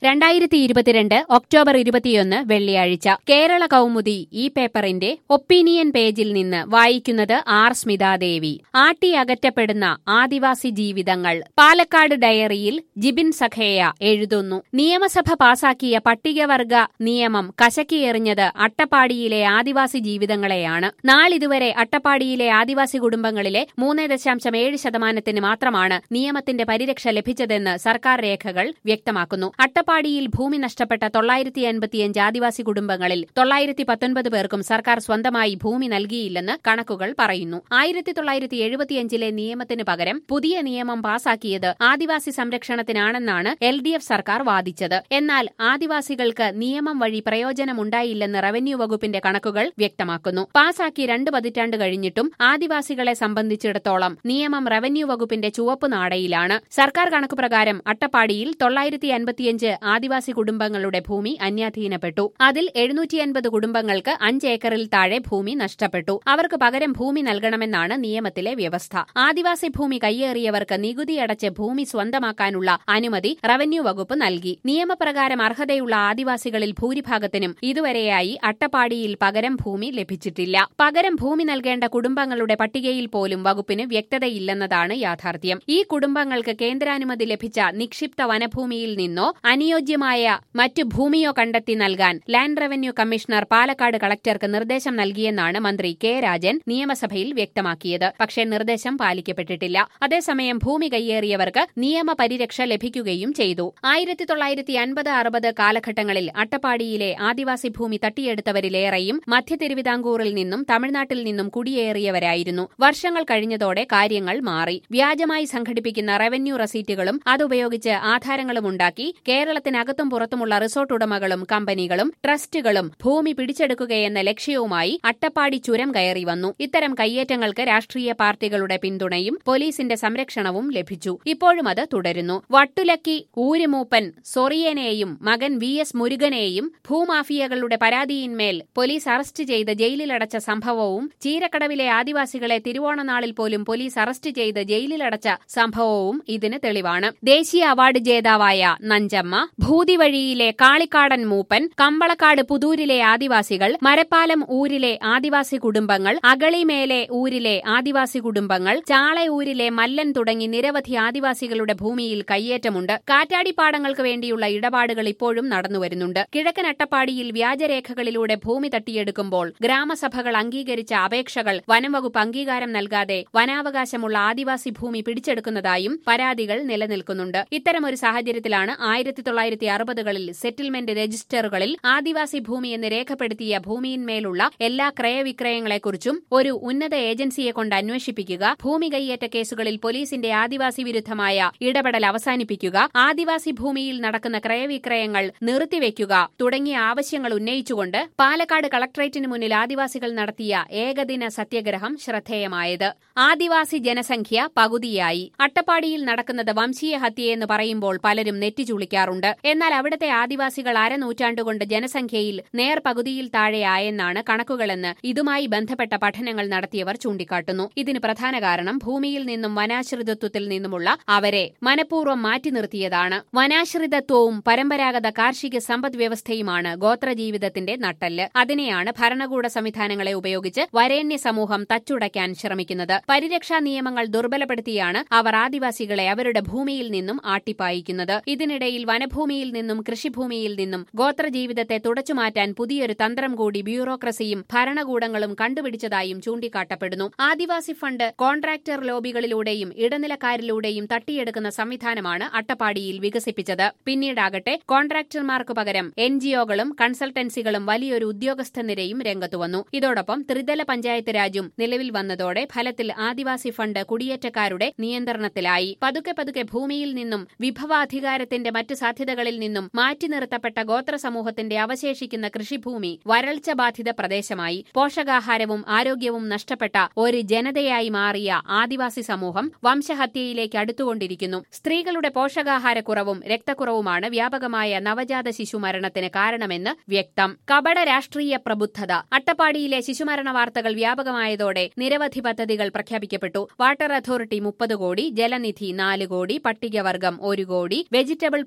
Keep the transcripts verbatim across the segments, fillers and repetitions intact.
രണ്ടായിരത്തി ഇരുപത്തിരണ്ട് ഒക്ടോബർ ഇരുപത്തിയൊന്ന് വെള്ളിയാഴ്ച കേരള കൗമുദി ഈ പേപ്പറിന്റെ ഒപ്പീനിയൻ പേജിൽ നിന്ന് വായിക്കുന്നത് ആർ സ്മിതാദേവി. ആട്ടിയകറ്റപ്പെടുന്ന ആദിവാസി ജീവിതങ്ങൾ. പാലക്കാട് ഡയറിയിൽ ജിബിൻ സഖേയ എഴുതുന്നു. നിയമസഭ പാസാക്കിയ പട്ടികവർഗ നിയമം കശക്കിയെറിഞ്ഞത് അട്ടപ്പാടിയിലെ ആദിവാസി ജീവിതങ്ങളെയാണ്. നാളിതുവരെ അട്ടപ്പാടിയിലെ ആദിവാസി കുടുംബങ്ങളിലെ മൂന്ന് ദശാംശം ഏഴ് ശതമാനത്തിന് മാത്രമാണ് നിയമത്തിന്റെ പരിരക്ഷ ലഭിച്ചതെന്ന് സർക്കാർ രേഖകൾ വ്യക്തമാക്കുന്നു. അട്ടപ്പാടിയിൽ ഭൂമി നഷ്ടപ്പെട്ട തൊള്ളായിരത്തി അൻപത്തിയഞ്ച് ആദിവാസി കുടുംബങ്ങളിൽ തൊള്ളായിരത്തി പത്തൊൻപത് പേർക്കും സർക്കാർ സ്വന്തമായി ഭൂമി നൽകിയില്ലെന്ന് കണക്കുകൾ പറയുന്നു. ആയിരത്തി തൊള്ളായിരത്തി എഴുപത്തിയഞ്ചിലെ നിയമത്തിന് പകരം പുതിയ നിയമം പാസാക്കിയത് ആദിവാസി സംരക്ഷണത്തിനാണെന്നാണ് എൽ ഡി എഫ് സർക്കാർ വാദിച്ചത്. എന്നാൽ ആദിവാസികൾക്ക് നിയമം വഴി പ്രയോജനമുണ്ടായില്ലെന്ന് റവന്യൂ വകുപ്പിന്റെ കണക്കുകൾ വ്യക്തമാക്കുന്നു. പാസാക്കി രണ്ട് പതിറ്റാണ്ട് കഴിഞ്ഞിട്ടും ആദിവാസികളെ സംബന്ധിച്ചിടത്തോളം നിയമം റവന്യൂ വകുപ്പിന്റെ ചുവപ്പ് നാടയിലാണ്. സർക്കാർ കണക്കുപ്രകാരം അട്ടപ്പാടിയിൽ തൊള്ളായിരത്തി അൻപത്തിയഞ്ച് ആദിവാസി കുടുംബങ്ങളുടെ ഭൂമി അന്യാധീനപ്പെട്ടു. അതിൽ എഴുന്നൂറ്റി അൻപത് കുടുംബങ്ങൾക്ക് അഞ്ച് ഏക്കറിൽ താഴെ ഭൂമി നഷ്ടപ്പെട്ടു. അവർക്ക് പകരം ഭൂമി നൽകണമെന്നാണ് നിയമത്തിലെ വ്യവസ്ഥ. ആദിവാസി ഭൂമി കയ്യേറിയവർക്ക് നികുതിയടച്ച് ഭൂമി സ്വന്തമാക്കാനുള്ള അനുമതി റവന്യൂ വകുപ്പ് നൽകി. നിയമപ്രകാരം അർഹതയുള്ള ആദിവാസികളിൽ ഭൂരിഭാഗത്തിനും ഇതുവരെയായി അട്ടപ്പാടിയിൽ പകരം ഭൂമി ലഭിച്ചിട്ടില്ല. പകരം ഭൂമി നൽകേണ്ട കുടുംബങ്ങളുടെ പട്ടികയിൽ പോലും വകുപ്പിന് വ്യക്തതയില്ലെന്നതാണ് യാഥാർത്ഥ്യം. ഈ കുടുംബങ്ങൾക്ക് കേന്ദ്രാനുമതി ലഭിച്ച നിക്ഷിപ്ത വനഭൂമിയിൽ നിന്നോ അനുയോജ്യമായ മറ്റു ഭൂമിയോ കണ്ടെത്തി നൽകാൻ ലാൻഡ് റവന്യൂ കമ്മീഷണർ പാലക്കാട് കളക്ടർക്ക് നിർദ്ദേശം നൽകിയെന്നാണ് മന്ത്രി കെ രാജൻ നിയമസഭയിൽ വ്യക്തമാക്കിയത്. പക്ഷേ നിർദ്ദേശം പാലിക്കപ്പെട്ടിട്ടില്ല. അതേസമയം ഭൂമി കയ്യേറിയവർക്ക് നിയമപരിരക്ഷ ലഭിക്കുകയും ചെയ്തു. ആയിരത്തി തൊള്ളായിരത്തി അൻപത് അറുപത് കാലഘട്ടങ്ങളിൽ അട്ടപ്പാടിയിലെ ആദിവാസി ഭൂമി തട്ടിയെടുത്തവരിലേറെയും മധ്യ തിരുവിതാംകൂറിൽ നിന്നും തമിഴ്നാട്ടിൽ നിന്നും കുടിയേറിയവരായിരുന്നു. വർഷങ്ങൾ കഴിഞ്ഞതോടെ കാര്യങ്ങൾ മാറി. വ്യാജമായി സംഘടിപ്പിക്കുന്ന റവന്യൂ റസീറ്റുകളും അതുപയോഗിച്ച് ആധാരങ്ങളും ഉണ്ടാക്കി കേരളത്തിനകത്തും പുറത്തുമുള്ള റിസോർട്ട് ഉടമകളും കമ്പനികളും ട്രസ്റ്റുകളും ഭൂമി പിടിച്ചെടുക്കുകയെന്ന ലക്ഷ്യവുമായി അട്ടപ്പാടി ചുരം കയറി വന്നു. ഇത്തരം കയ്യേറ്റങ്ങൾക്ക് രാഷ്ട്രീയ പാർട്ടികളുടെ പിന്തുണയും പോലീസിന്റെ സംരക്ഷണവും ലഭിച്ചു. ഇപ്പോഴും അത് തുടരുന്നു. വട്ടുലക്കി ഊരുമൂപ്പൻ സൊറിയനെയും മകൻ വി എസ് മുരുകനെയും ഭൂമാഫിയകളുടെ പരാതിയിന്മേൽ പോലീസ് അറസ്റ്റ് ചെയ്ത് ജയിലിലടച്ച സംഭവവും ചീരക്കടവിലെ ആദിവാസികളെ തിരുവോണനാളിൽ പോലും പോലീസ് അറസ്റ്റ് ചെയ്ത് ജയിലിലടച്ച സംഭവവും ഇതിന് തെളിവാണ്. ദേശീയ അവാർഡ് ജേതാവായ നഞ്ചമ്മ, ഭൂതിവഴിയിലെ കാളിക്കാടൻ മൂപ്പൻ, കമ്പളക്കാട് പുതൂരിലെ ആദിവാസികൾ, മരപ്പാലം ഊരിലെ ആദിവാസി കുടുംബങ്ങൾ, അകളിമേലെ ഊരിലെ ആദിവാസി കുടുംബങ്ങൾ, ചാളയൂരിലെ മല്ലൻ തുടങ്ങി നിരവധി ആദിവാസികളുടെ ഭൂമിയിൽ കയ്യേറ്റമുണ്ട്. കാറ്റാടിപ്പാടങ്ങൾക്ക് വേണ്ടിയുള്ള ഇടപാടുകൾ ഇപ്പോഴും നടന്നുവരുന്നുണ്ട്. കിഴക്കൻ അട്ടപ്പാടിയിൽ വ്യാജരേഖകളിലൂടെ ഭൂമി തട്ടിയെടുക്കുമ്പോൾ ഗ്രാമസഭകൾ അംഗീകരിച്ച അപേക്ഷകൾ വനംവകുപ്പ് അംഗീകാരം നൽകാതെ വനാവകാശമുള്ള ആദിവാസി ഭൂമി പിടിച്ചെടുക്കുന്നതായും പരാതികൾ നിലനിൽക്കുന്നുണ്ട്. ഇത്തരമൊരു സാഹചര്യത്തിലാണ് ആയിരത്തി തൊള്ളായിരത്തി അറുപതുകളിൽ സെറ്റിൽമെന്റ് രജിസ്റ്ററുകളിൽ ആദിവാസി ഭൂമി എന്ന് രേഖപ്പെടുത്തിയ ഭൂമിയിന്മേലുള്ള എല്ലാ ക്രയവിക്രയങ്ങളെക്കുറിച്ചും ഒരു ഉന്നത ഏജൻസിയെ കൊണ്ട് അന്വേഷിപ്പിക്കുക, ഭൂമി കയ്യേറ്റ കേസുകളിൽ പോലീസിന്റെ ആദിവാസി വിരുദ്ധമായ ഇടപെടൽ അവസാനിപ്പിക്കുക, ആദിവാസി ഭൂമിയിൽ നടക്കുന്ന ക്രയവിക്രയങ്ങൾ നിർത്തിവെക്കുക തുടങ്ങിയ ആവശ്യങ്ങൾ ഉന്നയിച്ചുകൊണ്ട് പാലക്കാട് കളക്ടറേറ്റിന് മുന്നിൽ ആദിവാസികൾ നടത്തിയ ഏകദിന സത്യഗ്രഹം ശ്രദ്ധേയമായത്. ആദിവാസി ജനസംഖ്യ പകുതിയായി. അട്ടപ്പാടിയിൽ നടക്കുന്നത് വംശീയ ഹത്യയെന്ന് പറയുമ്പോൾ പലരും നെറ്റിച്ചുളിക്കാറുണ്ട്. എന്നാൽ അവിടുത്തെ ആദിവാസികൾ അരനൂറ്റാണ്ടുകൊണ്ട് ജനസംഖ്യയിൽ നേർപകുതിയിൽ താഴെയായെന്നാണ് കണക്കുകളെന്ന് ഇതുമായി ബന്ധപ്പെട്ട പഠനങ്ങൾ നടത്തിയവർ ചൂണ്ടിക്കാട്ടുന്നു. ഇതിന് പ്രധാന കാരണം ഭൂമിയിൽ നിന്നും വനാശ്രിതത്വത്തിൽ നിന്നുമുള്ള അവരെ മനഃപൂർവ്വം മാറ്റി നിർത്തിയതാണ്. വനാശ്രിതത്വവും പരമ്പരാഗത കാർഷിക സമ്പദ് വ്യവസ്ഥയുമാണ് ഗോത്രജീവിതത്തിന്റെ നട്ടെല്ല്. അതിനെയാണ് ഭരണകൂട സംവിധാനങ്ങളെ ഉപയോഗിച്ച് വരേണ്യ സമൂഹം തച്ചുടയ്ക്കാൻ ശ്രമിക്കുന്നത്. പരിരക്ഷാ നിയമങ്ങൾ ദുർബലപ്പെടുത്തിയാണ് അവർ ആദിവാസികളെ അവരുടെ ഭൂമിയിൽ നിന്നും ആട്ടിപ്പായിക്കുന്നത്. ഇതിനിടയിൽ വനഭൂമിയിൽ നിന്നും കൃഷിഭൂമിയിൽ നിന്നും ഗോത്രജീവിതത്തെ തുടച്ചുമാറ്റാൻ പുതിയൊരു തന്ത്രം കൂടി ബ്യൂറോക്രസിയും ഭരണകൂടങ്ങളും കണ്ടുപിടിച്ചതായും ചൂണ്ടിക്കാട്ടപ്പെടുന്നു. ആദിവാസി ഫണ്ട് കോൺട്രാക്ടർ ലോബികളിലൂടെയും ഇടനിലക്കാരിലൂടെയും തട്ടിയെടുക്കുന്ന സംവിധാനമാണ് അട്ടപ്പാടിയിൽ വികസിപ്പിച്ചത്. പിന്നീടാകട്ടെ കോൺട്രാക്ടർമാർക്ക് പകരം എൻജിഒകളും കൺസൾട്ടൻസികളും വലിയൊരു ഉദ്യോഗസ്ഥ നിരയും രംഗത്തുവന്നു. ഇതോടൊപ്പം ത്രിതല പഞ്ചായത്ത് രാജും നിലവിൽ വന്നതോടെ ഫലത്തിൽ ആദിവാസി ഫണ്ട് കുടിയേറ്റക്കാരുടെ നിയന്ത്രണത്തിലായി. പതുക്കെ പതുക്കെ ഭൂമിയിൽ നിന്നും വിഭവാധികാരത്തിന്റെ മറ്റു സാധ്യതകളിൽ നിന്നും മാറ്റി നിർത്തപ്പെട്ട ഗോത്ര സമൂഹത്തിന്റെ അവശേഷിക്കുന്ന കൃഷിഭൂമി വരൾച്ച ബാധിത പ്രദേശമായി. പോഷകാഹാരവും ആരോഗ്യവും നഷ്ടപ്പെട്ട ഒരു ജനതയായി മാറിയ ആദിവാസി സമൂഹം വംശഹത്യയിലേക്ക് അടുത്തുകൊണ്ടിരിക്കുന്നു. സ്ത്രീകളുടെ പോഷകാഹാരക്കുറവും രക്തക്കുറവുമാണ് വ്യാപകമായ നവജാത ശിശു മരണത്തിന് കാരണമെന്ന് വ്യക്തം. കപട രാഷ്ട്രീയ പ്രബുദ്ധത. അട്ടപ്പാടിയിലെ ശിശുമരണ വാർത്തകൾ വ്യാപകമായതോടെ നിരവധി പദ്ധതികൾ പ്രഖ്യാപിക്കപ്പെട്ടു. വാട്ടർ അതോറിറ്റി മുപ്പത് കോടി, ജലനിധി നാല് കോടി, പട്ടികവർഗം ഒരു കോടി, വെജിറ്റബിൾ പ്രൊമോഷൻ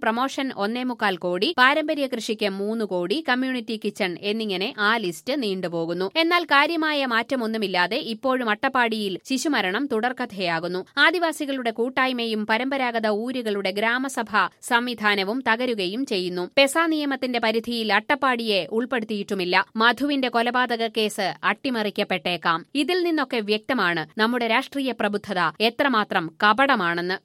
പെൻഷൻ ഒന്നേമുക്കാൽ കോടി, പാരമ്പര്യ കൃഷിക്ക് മൂന്ന് കോടി, കമ്മ്യൂണിറ്റി കിച്ചൺ എന്നിങ്ങനെ ആ ലിസ്റ്റ് നീണ്ടുപോകുന്നു. എന്നാൽ കാര്യമായ മാറ്റമൊന്നുമില്ലാതെ ഇപ്പോഴും അട്ടപ്പാടിയിൽ ശിശുമരണം തുടർക്കഥയാകുന്നു. ആദിവാസികളുടെ കൂട്ടായ്മയും പരമ്പരാഗത ഊരുകളുടെ ഗ്രാമസഭാ സംവിധാനവും തകരുകയും ചെയ്യുന്നു. പെസ നിയമത്തിന്റെ പരിധിയിൽ അട്ടപ്പാടിയെ ഉൾപ്പെടുത്തിയിട്ടുമില്ല. മധുവിന്റെ കൊലപാതക കേസ് അട്ടിമറിക്കപ്പെട്ടേക്കാം. ഇതിൽ നിന്നൊക്കെ വ്യക്തമാണ് നമ്മുടെ രാഷ്ട്രീയ പ്രബുദ്ധത എത്രമാത്രം കപടമാണെന്ന്.